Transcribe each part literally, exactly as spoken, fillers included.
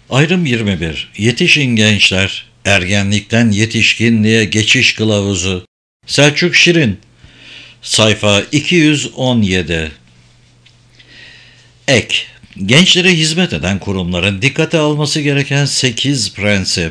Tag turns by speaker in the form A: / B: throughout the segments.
A: Ayrım yirmi bir. Yetişin gençler, ergenlikten yetişkinliğe geçiş kılavuzu. Selçuk Şirin, sayfa iki yüz on yedi. Ek, gençlere hizmet eden kurumların dikkate alması gereken sekiz prensip.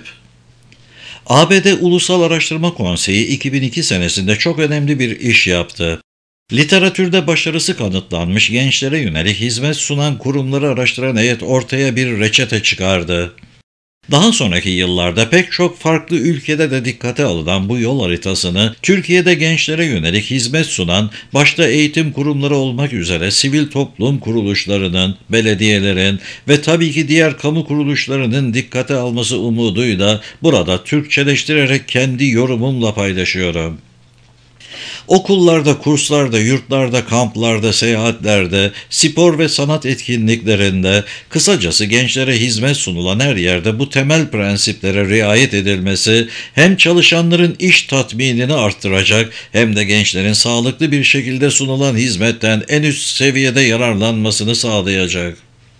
A: A B D Ulusal Araştırma Konseyi iki bin iki senesinde çok önemli bir iş yaptı. Literatürde başarısı kanıtlanmış gençlere yönelik hizmet sunan kurumları araştıran heyet ortaya bir reçete çıkardı. Daha sonraki yıllarda pek çok farklı ülkede de dikkate alınan bu yol haritasını Türkiye'de gençlere yönelik hizmet sunan, başta eğitim kurumları olmak üzere sivil toplum kuruluşlarının, belediyelerin ve tabii ki diğer kamu kuruluşlarının dikkate alması umuduyla burada Türkçeleştirerek kendi yorumumla paylaşıyorum. Okullarda, kurslarda, yurtlarda, kamplarda, seyahatlerde, spor ve sanat etkinliklerinde, kısacası gençlere hizmet sunulan her yerde bu temel prensiplere riayet edilmesi hem çalışanların iş tatminini arttıracak hem de gençlerin sağlıklı bir şekilde sunulan hizmetten en üst seviyede yararlanmasını sağlayacak.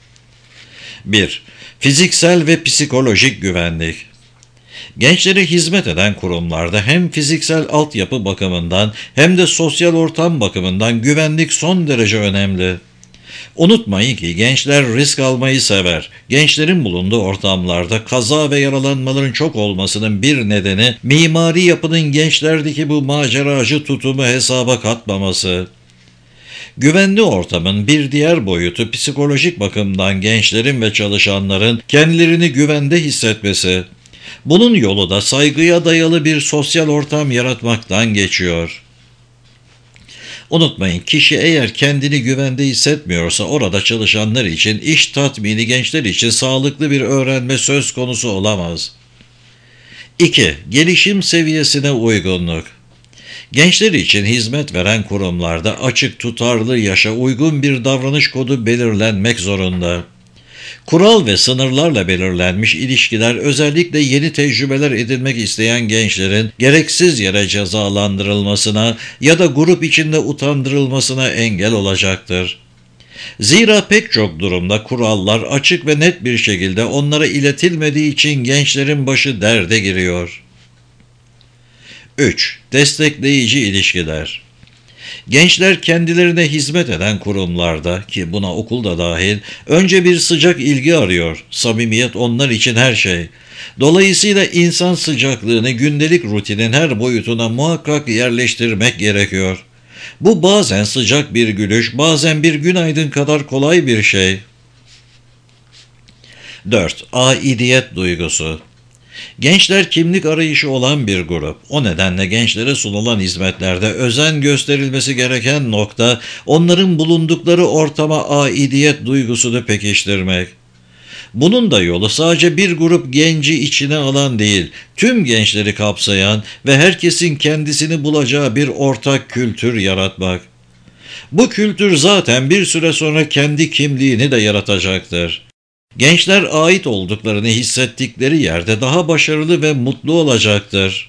A: bir. Fiziksel ve psikolojik güvenlik. Gençlere hizmet eden kurumlarda hem fiziksel altyapı bakımından hem de sosyal ortam bakımından güvenlik son derece önemli. Unutmayın ki gençler risk almayı sever. Gençlerin bulunduğu ortamlarda kaza ve yaralanmaların çok olmasının bir nedeni mimari yapının gençlerdeki bu maceracı tutumu hesaba katmaması. Güvenli ortamın bir diğer boyutu psikolojik bakımdan gençlerin ve çalışanların kendilerini güvende hissetmesi. Bunun yolu da saygıya dayalı bir sosyal ortam yaratmaktan geçiyor. Unutmayın, kişi eğer kendini güvende hissetmiyorsa orada çalışanlar için iş tatmini, gençler için sağlıklı bir öğrenme söz konusu olamaz. iki. Gelişim seviyesine uygunluk. Gençler için hizmet veren kurumlarda açık, tutarlı, yaşa uygun bir davranış kodu belirlenmek zorunda. Kural ve sınırlarla belirlenmiş ilişkiler özellikle yeni tecrübeler edinmek isteyen gençlerin gereksiz yere cezalandırılmasına ya da grup içinde utandırılmasına engel olacaktır. Zira pek çok durumda kurallar açık ve net bir şekilde onlara iletilmediği için gençlerin başı derde giriyor. üç. Destekleyici ilişkiler. Gençler kendilerine hizmet eden kurumlarda, ki buna okul da dahil, önce bir sıcak ilgi arıyor. Samimiyet onlar için her şey. Dolayısıyla insan sıcaklığını gündelik rutinin her boyutuna muhakkak yerleştirmek gerekiyor. Bu bazen sıcak bir gülüş, bazen bir günaydın kadar kolay bir şey. dört. Aidiyet duygusu. Gençler kimlik arayışı olan bir grup. O nedenle gençlere sunulan hizmetlerde özen gösterilmesi gereken nokta, onların bulundukları ortama aidiyet duygusunu pekiştirmek. Bunun da yolu sadece bir grup genci içine alan değil, tüm gençleri kapsayan ve herkesin kendisini bulacağı bir ortak kültür yaratmak. Bu kültür zaten bir süre sonra kendi kimliğini de yaratacaktır. Gençler ait olduklarını hissettikleri yerde daha başarılı ve mutlu olacaktır.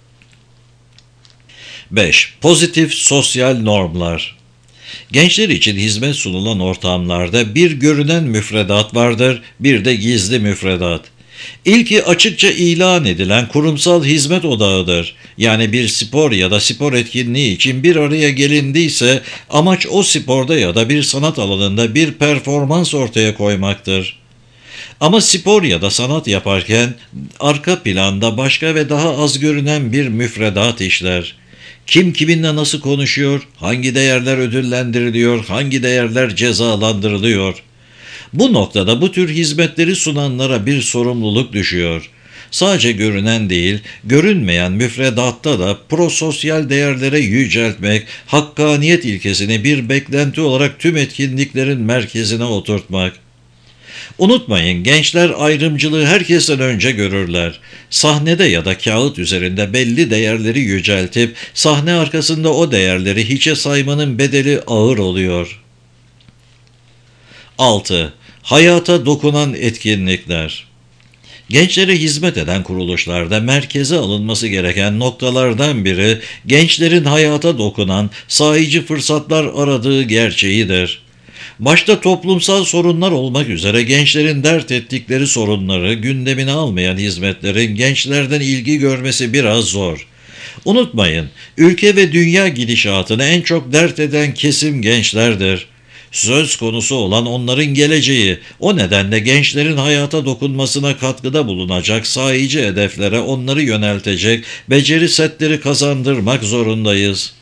A: beş. Pozitif sosyal normlar. Gençler için hizmet sunulan ortamlarda bir görünen müfredat vardır, bir de gizli müfredat. İlki açıkça ilan edilen kurumsal hizmet odağıdır. Yani bir spor ya da spor etkinliği için bir araya gelindiyse amaç o sporda ya da bir sanat alanında bir performans ortaya koymaktır. Ama spor ya da sanat yaparken arka planda başka ve daha az görünen bir müfredat işler. Kim kiminle nasıl konuşuyor, hangi değerler ödüllendiriliyor, hangi değerler cezalandırılıyor. Bu noktada bu tür hizmetleri sunanlara bir sorumluluk düşüyor. Sadece görünen değil, görünmeyen müfredatta da prososyal değerlere yüceltmek, hakkaniyet ilkesini bir beklenti olarak tüm etkinliklerin merkezine oturtmak. Unutmayın, gençler ayrımcılığı herkesten önce görürler. Sahnede ya da kağıt üzerinde belli değerleri yüceltip sahne arkasında o değerleri hiçe saymanın bedeli ağır oluyor. altı. Hayata dokunan etkinlikler. Gençlere hizmet eden kuruluşlarda merkeze alınması gereken noktalardan biri gençlerin hayata dokunan, sahici fırsatlar aradığı gerçeğidir. Başta toplumsal sorunlar olmak üzere gençlerin dert ettikleri sorunları gündemine almayan hizmetlerin gençlerden ilgi görmesi biraz zor. Unutmayın, ülke ve dünya gidişatını en çok dert eden kesim gençlerdir. Söz konusu olan onların geleceği. O nedenle gençlerin hayata dokunmasına katkıda bulunacak sahici hedeflere onları yöneltecek beceri setleri kazandırmak zorundayız.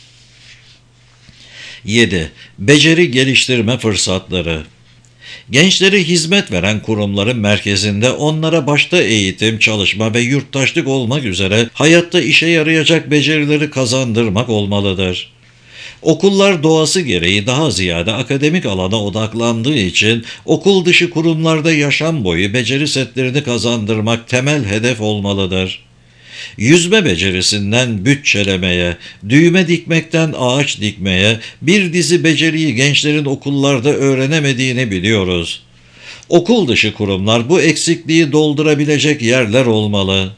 A: yedi. Beceri geliştirme fırsatları. Gençlere hizmet veren kurumların merkezinde onlara başta eğitim, çalışma ve yurttaşlık olmak üzere hayatta işe yarayacak becerileri kazandırmak olmalıdır. Okullar doğası gereği daha ziyade akademik alana odaklandığı için okul dışı kurumlarda yaşam boyu beceri setlerini kazandırmak temel hedef olmalıdır. Yüzme becerisinden bütçelemeye, düğme dikmekten ağaç dikmeye bir dizi beceriyi gençlerin okullarda öğrenemediğini biliyoruz. Okul dışı kurumlar bu eksikliği doldurabilecek yerler olmalı.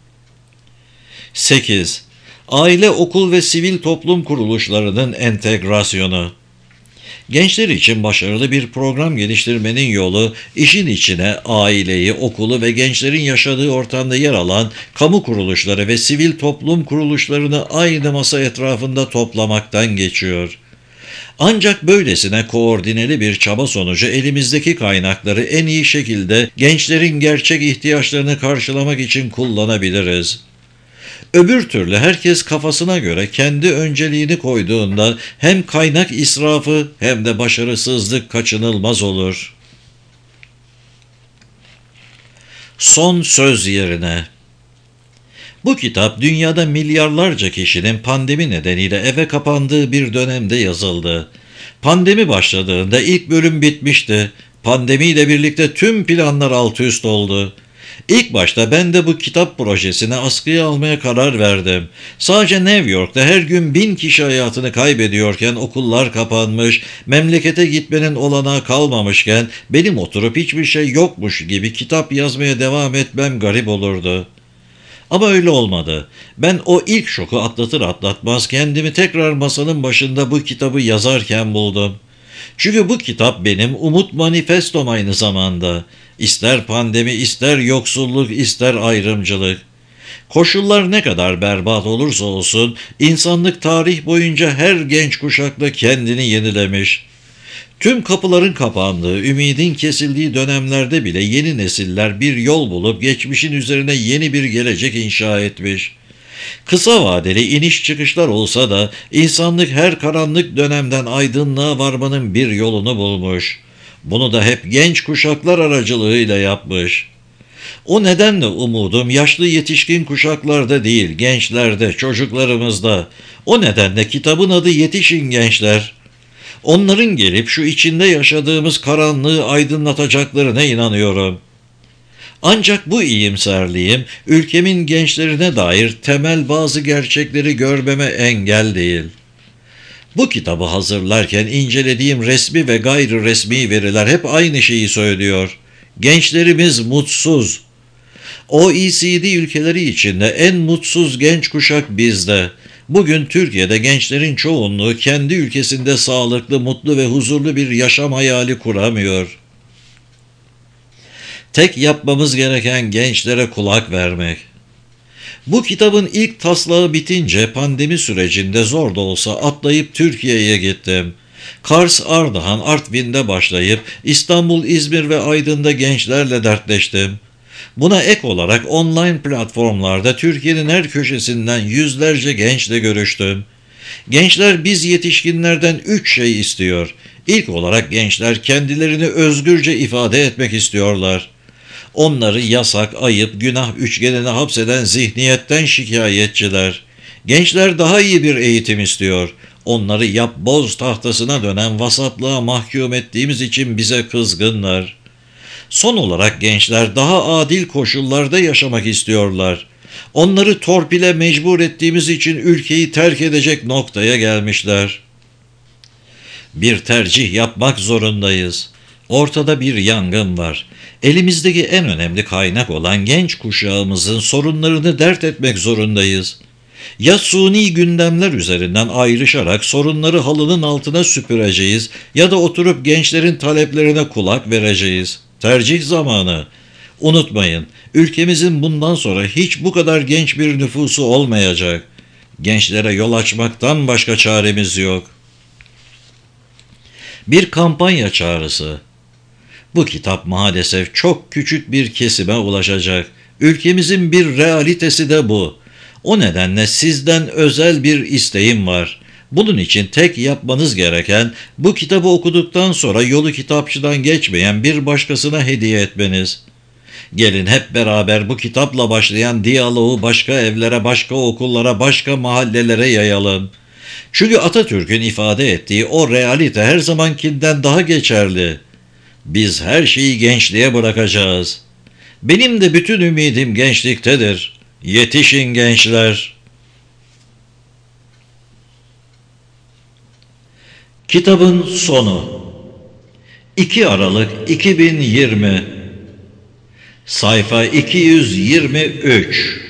A: sekiz. Aile, okul ve sivil toplum kuruluşlarının entegrasyonu. Gençler için başarılı bir program geliştirmenin yolu, işin içine aileyi, okulu ve gençlerin yaşadığı ortamda yer alan kamu kuruluşları ve sivil toplum kuruluşlarını aynı masa etrafında toplamaktan geçiyor. Ancak böylesine koordineli bir çaba sonucu elimizdeki kaynakları en iyi şekilde gençlerin gerçek ihtiyaçlarını karşılamak için kullanabiliriz. Öbür türlü herkes kafasına göre kendi önceliğini koyduğunda hem kaynak israfı hem de başarısızlık kaçınılmaz olur. Son söz yerine. Bu kitap dünyada milyarlarca kişinin pandemi nedeniyle eve kapandığı bir dönemde yazıldı. Pandemi başladığında ilk bölüm bitmişti. Pandemiyle birlikte tüm planlar alt üst oldu. İlk başta ben de bu kitap projesini askıya almaya karar verdim. Sadece New York'ta her gün bin kişi hayatını kaybediyorken, okullar kapanmış, memlekete gitmenin olanağı kalmamışken benim oturup hiçbir şey yokmuş gibi kitap yazmaya devam etmem garip olurdu. Ama öyle olmadı. Ben o ilk şoku atlatır atlatmaz kendimi tekrar masanın başında bu kitabı yazarken buldum. Çünkü bu kitap benim umut manifestom aynı zamanda. İster pandemi, ister yoksulluk, ister ayrımcılık. Koşullar ne kadar berbat olursa olsun, insanlık tarih boyunca her genç kuşakla kendini yenilemiş. Tüm kapıların kapandığı, ümidin kesildiği dönemlerde bile yeni nesiller bir yol bulup geçmişin üzerine yeni bir gelecek inşa etmiş. Kısa vadeli iniş çıkışlar olsa da insanlık her karanlık dönemden aydınlığa varmanın bir yolunu bulmuş. Bunu da hep genç kuşaklar aracılığıyla yapmış. O nedenle umudum yaşlı yetişkin kuşaklarda değil, gençlerde, çocuklarımızda. O nedenle kitabın adı Yetişin Gençler. Onların gelip şu içinde yaşadığımız karanlığı aydınlatacaklarına inanıyorum. Ancak bu iyimserliğim ülkemin gençlerine dair temel bazı gerçekleri görmeme engel değil. Bu kitabı hazırlarken incelediğim resmi ve gayri resmi veriler hep aynı şeyi söylüyor. Gençlerimiz mutsuz. O E C D ülkeleri içinde en mutsuz genç kuşak bizde. Bugün Türkiye'de gençlerin çoğunluğu kendi ülkesinde sağlıklı, mutlu ve huzurlu bir yaşam hayali kuramıyor. Tek yapmamız gereken gençlere kulak vermek. Bu kitabın ilk taslağı bitince pandemi sürecinde zor da olsa atlayıp Türkiye'ye gittim. Kars, Ardahan, Artvin'de başlayıp İstanbul, İzmir ve Aydın'da gençlerle dertleştim. Buna ek olarak online platformlarda Türkiye'nin her köşesinden yüzlerce gençle görüştüm. Gençler biz yetişkinlerden üç şey istiyor. İlk olarak gençler kendilerini özgürce ifade etmek istiyorlar. Onları yasak, ayıp, günah üçgenine hapseden zihniyetten şikayetçiler. Gençler daha iyi bir eğitim istiyor. Onları yap boz tahtasına dönen vasatlığa mahkum ettiğimiz için bize kızgınlar. Son olarak gençler daha adil koşullarda yaşamak istiyorlar. Onları torpile mecbur ettiğimiz için ülkeyi terk edecek noktaya gelmişler. Bir tercih yapmak zorundayız. Ortada bir yangın var. Elimizdeki en önemli kaynak olan genç kuşağımızın sorunlarını dert etmek zorundayız. Ya suni gündemler üzerinden ayrışarak sorunları halının altına süpüreceğiz ya da oturup gençlerin taleplerine kulak vereceğiz. Tercih zamanı. Unutmayın, ülkemizin bundan sonra hiç bu kadar genç bir nüfusu olmayacak. Gençlere yol açmaktan başka çaremiz yok. Bir kampanya çağrısı. Bu kitap maalesef çok küçük bir kesime ulaşacak. Ülkemizin bir realitesi de bu. O nedenle sizden özel bir isteğim var. Bunun için tek yapmanız gereken bu kitabı okuduktan sonra yolu kitapçıdan geçmeyen bir başkasına hediye etmeniz. Gelin hep beraber bu kitapla başlayan diyaloğu başka evlere, başka okullara, başka mahallelere yayalım. Çünkü Atatürk'ün ifade ettiği o realite her zamankinden daha geçerli. Biz her şeyi gençliğe bırakacağız. Benim de bütün ümidim gençliktedir. Yetişin gençler. Kitabın sonu iki Aralık iki bin yirmi Sayfa iki yüz yirmi üç